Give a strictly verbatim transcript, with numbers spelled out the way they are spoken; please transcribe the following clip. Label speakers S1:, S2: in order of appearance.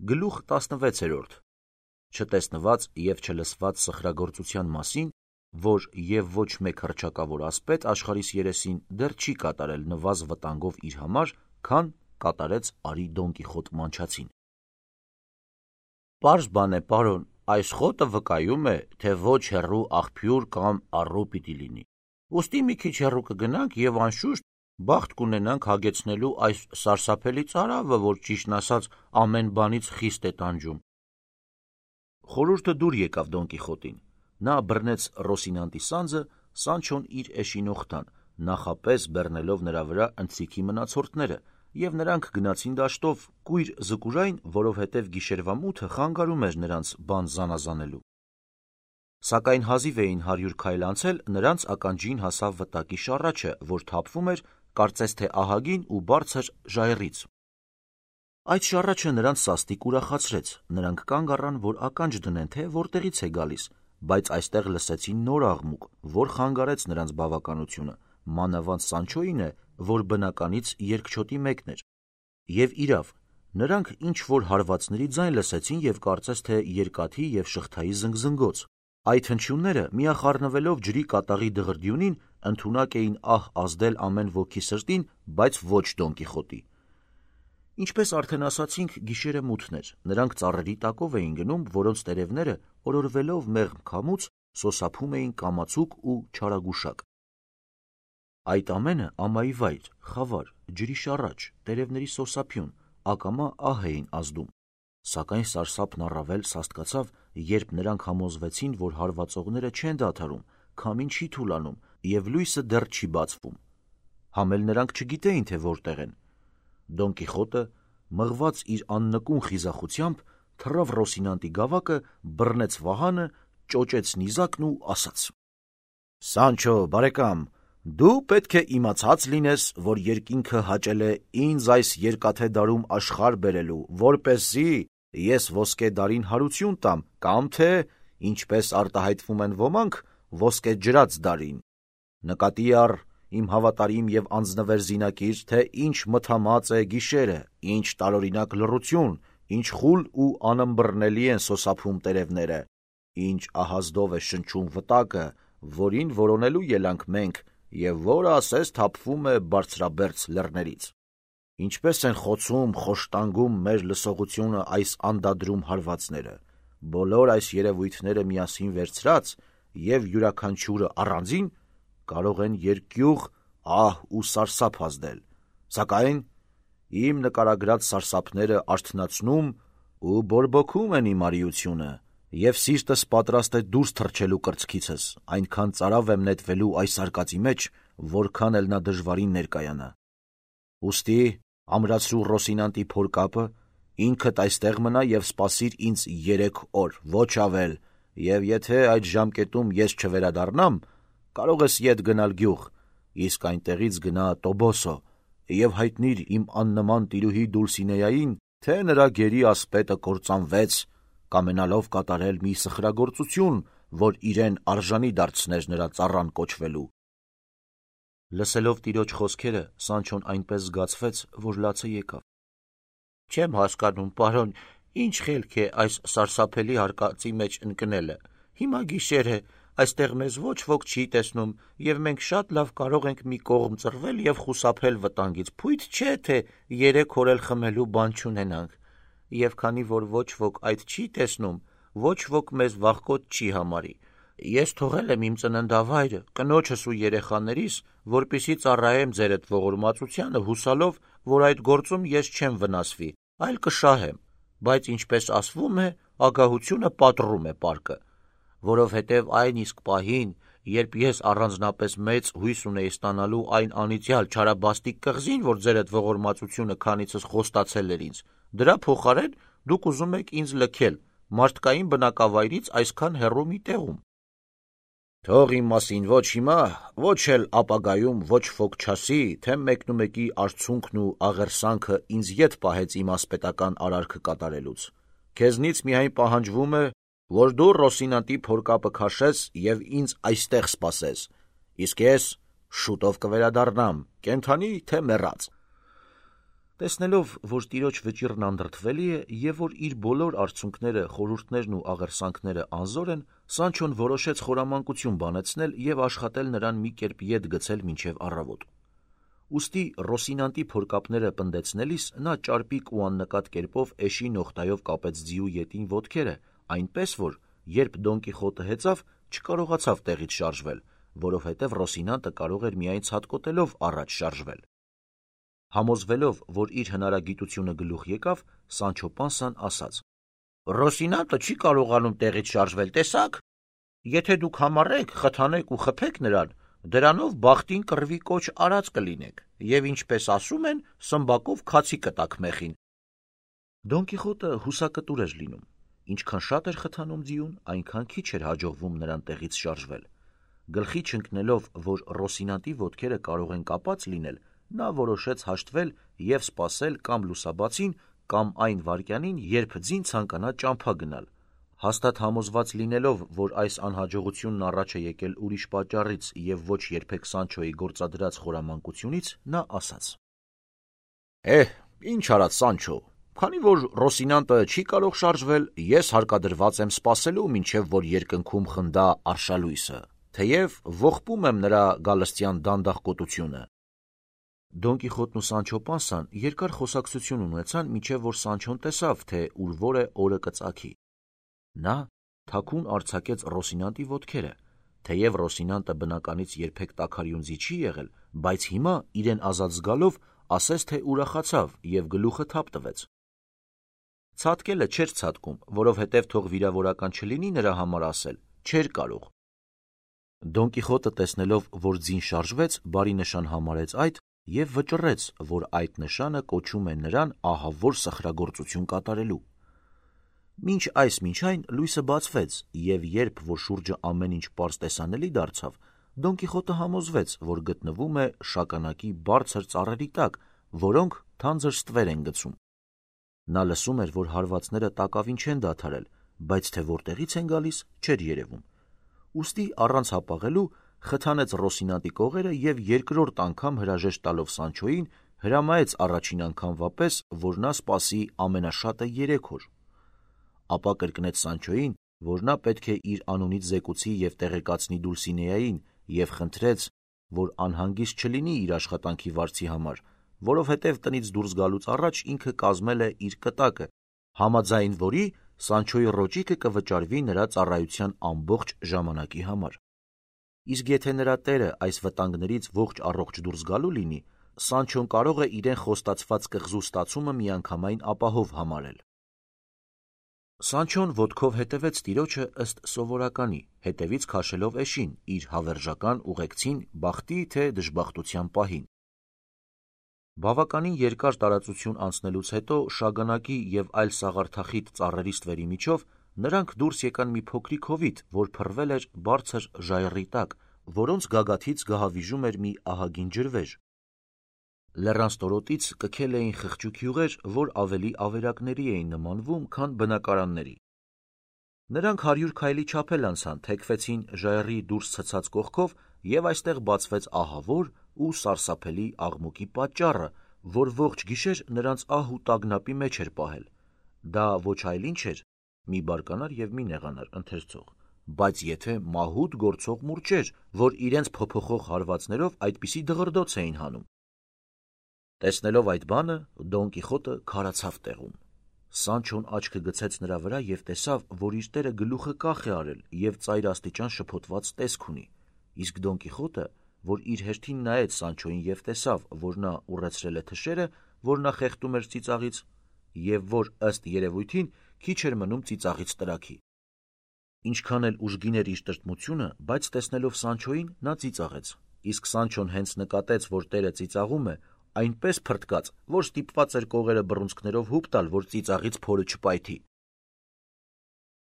S1: Գլուխ տասնվեցերորդ. Չտեսնված և չլսված սխրագործության մասին, որ և ոչ մեկ հռչակավոր ասպետ աշխարհիս երեսին դեռ չի կատարել նվազ վտանգով իր համար, քան կատարեց արի Դոն Կիխոտ մանչացին։ Պարզ բան է, պարոն, այս խոտը վկայում է, թե ոչ հեռու աղբյուր կամ առու պիտի լինի։ Ուստի մի քիչ հեռու կգնանք և անշուշտ բախտ կունենանք հագեցնելու այս սարսափելի ծարավը, որ ճիշտն ասած ամեն բանից խիստ է տանջում։ Խորհուրդը դուր եկավ Դոն Կիխոտին։ Նա բռնեց Ռոսինանտի սանձը, Սանչոն իր էշին օգտան, նախապես բեռնելով նրա վրա ընթրիքի մնացորդները, և նրանք գնացին դաշտով կույր զկուրային, որովհետև գիշերվա մութը խանգարում էր նրանց բան զանազանելու։ Սակայն հազիվ էին հարյուր քայլ անցել, նրանց ականջին հասավ վտակի շառաչը, որ թափվում էր, կարծես թե ահագին ու բարձր ժայռից։ Այդ շառաչը նրանց սաստիկ ուրախացրեց, նրանք կանգ առան, որ ականջ դնեն, թե որտեղից է գալիս, բայց այստեղ լսեցին նոր աղմուկ, որ խանգարեց նրանց բավականությունը, մանավանդ Սանչոյինը, որ բնականից երկչոտի մեկն էր։ Եվ իրավ, նրանք ինչ-որ հարվածների ձայն լսեցին և կարծես թե երկաթի և շղթայի զնգզնգոց։ Այդ հնչյունները, միախառնվելով ջրի կատաղի դղրդյունին, ընդունակ էին ահ ազդել ամեն ոքի սրտին, բայց ոչ Դոն Կիխոտի։ Ինչպես արդեն ասացինք, գիշերը մութն էր, նրանք ծառերի տակով էին գնում, որոնց տերևները, օրորվելով մեղմ քամուց, սոսափում էին կամացուկ ու չարագուշակ։ Այդ ամենը ամայի վայր, խավար, ջրի շառաչ, տերևների սոսափյուն, ակամա ահ էին ազդում։ Սակայն սարսափն առավել սաստկացավ, երբ նրանք համոզվեցին, որ հարվածողները չեն դադարում, քամին չի թուլանում և լույսը դեռ չի բացվում։ Համ էլ նրանք չգիտեին, թե որտեղ են։ Դոն Կիխոտը, մղված իր աննկուն խիզախությամբ, թռավ Ռոսինանտի գավակը, բռնեց վահանը, ճոճեց նիզակն ու ասաց. «Սանչո, բարեկամ, դու պետք է իմացած լինես, որ երկինքը հաճել է ինձ այս երկաթե դարում աշխարհ բերելու, որպեսզի ես ոսկե դարին հարություն տամ, կամ թե, ինչպես արտահայտվում են ոմանք, ոսկե ջրած դարին։ Նկատի առ, իմ հավատարիմ և անձնվեր զինակիր, թե ինչ մթամած է գիշերը, ինչ տարօրինակ լռություն, ինչ խուլ ու անըմբռնելի են սոսափում տերևները, ինչ ահազդով է շնչում վտակը, որին որոնելու ելանք մենք, և որը ասես թափվում է բարձրաբերձ լեռներից։ Ինչպես են խոցում, խոշտանգում մեր լսողությունը այս անդադրում հարվածները, բոլոր այս երևույթները միասին վերցրած և յուրաքանչյուրը առանձին կարող են երկյուղ, ահ ու սարսափ ազդել, սակայն իմ նկարագրած սարսափները արթնացնում ու բորբոքում են իմ արիությունը, և սիրտս պատրաստ է դուրս թռչելու կրծքիցս, այնքան ծարավ եմ նետվելու այս արկածի մեջ, որքան էլ նա դժվարին ներկայանա։ Ուստի ամրացրու Ռոսինանտի փորկապը, ինքդ այստեղ մնա և սպասիր ինձ երեք օր, ոչ ավել, և եթե այդ ժամկետում ես չվերադառնամ, կարող ես ետ գնալ գյուղ, իսկ այնտեղից գնա Տոբոսո և հայտնիր իմ աննման տիրուհի Դուլսինեային, թե նրա գերի ասպետը կործանվեց, կամենալով կատարել մի սխրագործություն, որ իրեն արժանի դարձներ նրա ծառան կոչվելու»։ Լսելով տիրոջ խոսքերը, Սանչոն այնպես զգացվեց, որ լացը եկավ։ «Չեմ հասկանում, պարոն, ինչ խելք է այս սարսափելի արկածի մեջ ընկնելը։ Հիմա գիշեր է, այստեղ մեզ ոչ ոք չի տեսնում, և մենք շատ լավ կարող ենք մի կողմ ծռվել և խուսափել վտանգից, փույթ չէ, թե երեք օր էլ խմելու բան չունենանք։ Եվ քանի որ ոչ ոք այդ չի տեսնում, ոչ ոք մեզ վախկոտ չի համարի։ Ես թողել եմ իմ ծննդավայրը, կնոջս ու երեխաներիս, որպեսզի ծառայեմ ձերդ ողորմածությանը, հուսալով, որ այդ գործում ես չեմ վնասվի, այլ կշահեմ, բայց ինչպես ասվում է, ագահությունը պատռում է պարկը, որովհետև այն իսկ պահին, երբ ես առանձնապես մեծ հույս ունեի ստանալու այն անիծյալ չարաբաստիկ կղզին, որ ձերդ ողորմածությունը քանիցս խոստացել էր ինձ, դրա փոխարեն դուք ուզում եք ինձ լքել մարդկային բնակավայրից այսքան հեռու մի տեղում։ Թող իմ մասին ոչ հիմա, ոչ էլ ապագայում ոչ ոք չասի, թե մեկնումեկի արցունքն ու աղերսանքը ինձ ետ պահեց իմ ասպետական արարքը կատարելուց։ Քեզնից միայն պահանջվում է, որ դու Ռոսինանտի փորկապը քաշես և ինձ այստեղ սպասես, իսկ ես շուտով կվերադառնամ, կենդանի թե մեռած։ Տեսնելով, որ տիրոջ վճիռն անդրդվելի է եւ որ իր բոլոր արդյունքները, խորհուրդներն ու աղերսանքները անզոր են, Սանչոն որոշեց խորամանկություն բանեցնել եւ աշխատել նրան մի կերպ ետ գցել մինչեւ առավոտ։ Ուստի Ռոսինանտի փորկապները պնդեցնելիս նա ճարպիկ ու աննկատ կերպով էշի նողտայով կապեց ձիու ետին ոտքերը, այնպես որ, երբ Դոն Կիխոտը հեծավ, չկարողացավ տեղից շարժվել, որովհետև Ռոսինանտը կարող էր միայն ցատկոտելով առաջ շարժվել։ Համոզվելով, որ իր հնարագիտությունը գլուխ եկավ, Սանչո Պանսան ասաց. «Ռոսինանտը չի կարողանում տեղից շարժվել, տեսաք։ Եթե դուք համառեք, խթանեք ու խփեք նրան, դրանով բախտին կռվի կոչ արած կլինեք, եւ ինչպես ասում են, սմբակով քացի կտակ մեխին»։ Դոն Կիխոտը հուսակտուր էր լինում։ Ինչքան շատ էր խթանում ձիուն, այնքան քիչ էր հաջողվում նրան տեղից շարժվել։ Գլխի չընկնելով, որ Ռոսինանտի ոտքերը կարող են կապած լինել, նա որոշեց հաշտվել եւ սպասել կամ լուսաբացին, կամ այն վայրկյանին, երբ ձին ցանկանա ճամփա գնալ։ Հաստատ համոզված լինելով, որ այս անհաջողությունն առաջ է եկել ուրիշ պատճառից եւ ոչ երբեք Սանչոյի գործադրած խորամանկությունից, նա ասաց. «Էհ, ինչ արած Սանչո, քանի որ Ռոսինանտը չի կարող շարժվել, ես հարկադրված եմ սպասելու, մինչև որ երկնքում խնդա արշալույսը, թեև ողբում եմ նրա գալստյան դանդաղկոտությունը»։ Դոն Կիխոտն ու Սանչո Պանսան երկար խոսակցություն ունեցան, մինչև որ Սանչոն տեսավ, թե ուր որ է օրը կծագի։ Նա թաքուն արձակեց Ռոսինանտի ոտքերը, թեև Ռոսինանտը բնականից երբեք տաքարյուն ձի չի եղել, բայց հիմա իրեն ազատ զգալով ասես թե ուրախացավ եւ գլուխը թափ տվեց։ Ցատկելը չէր ցատկում, որովհետև թող վիրավորական չլինի նրա համար ասել, չէր կարող։ Դոն Կիխոտը տեսնելով, որ ձին շարժվեց, բարի նշան համարեց այդ եւ վճռեց, որ այդ նշանը կոչում է նրան ահավոր սխրագործություն կատարելու։ Մինչ այս մինչ այն լույսը բացվեց, եւ երբ որ շուրջը ամեն ինչ պարզ տեսանելի դարձավ, Դոն Կիխոտը համոզվեց, որ գտնվում է շագանակի բարձր ծառերի տակ, որոնք թանձր ստվեր են գցում։ Նա լսում էր, որ հարվածները տակավին չեն դադարել, բայց թե որտեղից են գալիս, չէր երևում։ Ուստի առանց հապաղելու խթանեց Ռոսինանտի կողերը եւ երկրորդ անգամ հրաժեշտ տալով Սանչոյին հրամայեց առաջին անգամվա պես, որ նա սպասի ամենաշատը երեք օր։ Ապա կրկնեց Սանչոյին, որ նա պետք է իր անունից զեկուցի եւ տեղեկացնի Դուլսինեային եւ խնդրեց, որ անհանգիստ չլինի իր աշխատանքի վարձի համար, որովհետև տնից դուրս գալուց առաջ ինքը կազմել է իր կտակը, համաձայն որի Սանչոյի ռոճիկը կվճարվի նրա ծառայության ամբողջ ժամանակի համար։ Իսկ եթե նրա տերը այս վտանգներից ողջ առողջ դուրս գալու լինի, Սանչոն կարող է իրեն խոստացված կղզու ստացումը միանգամայն ապահով համարել։ Սանչոն ոտքով հետևեց տիրոջը ըստ սովորականի, հետևից քաշելով էշին, իր հավերժական ուղեկցին բախտի թե դժբախտության պահին։ Բավականին երկար տարածություն անցնելուց հետո շագանակի եւ այլ սաղարթախիտ ծառերի ստվերի միջով նրանք դուրս եկան մի փոքրիկ հովիտ, որ փռվել էր բարձր ժայռի տակ, որոնց գագաթից գահավիժում էր մի ահագին ջրվեժ։ Լեռան ստորոտից կքել էին խղճուկ յուղեր, որ ավելի ավերակների էին նմանվում, քան բնակարանների։ Նրանք հարյուր քայլի չափել անցան, թեքվեցին ժայռի դուրս ցցած կողքով եւ այստեղ բացվեց ահավոր ու սարսափելի աղմուկի պատճառը, որ ողջ գիշեր նրանց ահ ու տագնապի մեջ էր պահել։ Դա ոչ այլ ինչ էր, մի բարկանար եւ մի նեղանար ընթերցող, բայց եթե մահուտ գործող մուրճեր, որ իրենց փոփոխող հարվածներով այդպիսի դղրդոց էին հանում։ Տեսնելով այդ բանը, Դոն Կիխոտը քարացավ տեղում։ Սանչոն աչքը գցեց նրա վրա եւ տեսավ, որ իր տերը գլուխը կախ է արել եւ ծայրաստիճան շփոթված տեսք ունի։ Իսկ Դոն Կիխոտը, որ իր հերթին նայեց Սանչոյին եւ տեսավ, որ նա ուռեցրել է թշերը, որ նա խեղդում էր ծիծաղից, եւ որ ըստ երևույթին քիչ էր մնում ծիծաղից տրաքի։ Ինչքան էլ ուժգին էր իր տրտմությունը, բայց տեսնելով Սանչոյին, նա ծիծաղեց։ Իսկ Սանչոն հենց նկատեց, որ տերը ծիծաղում է, այնպես փրկած, որ ստիպված էր կողերը բռունցքներով հուպ տալ, որ ծիծաղից փորը չպայթի։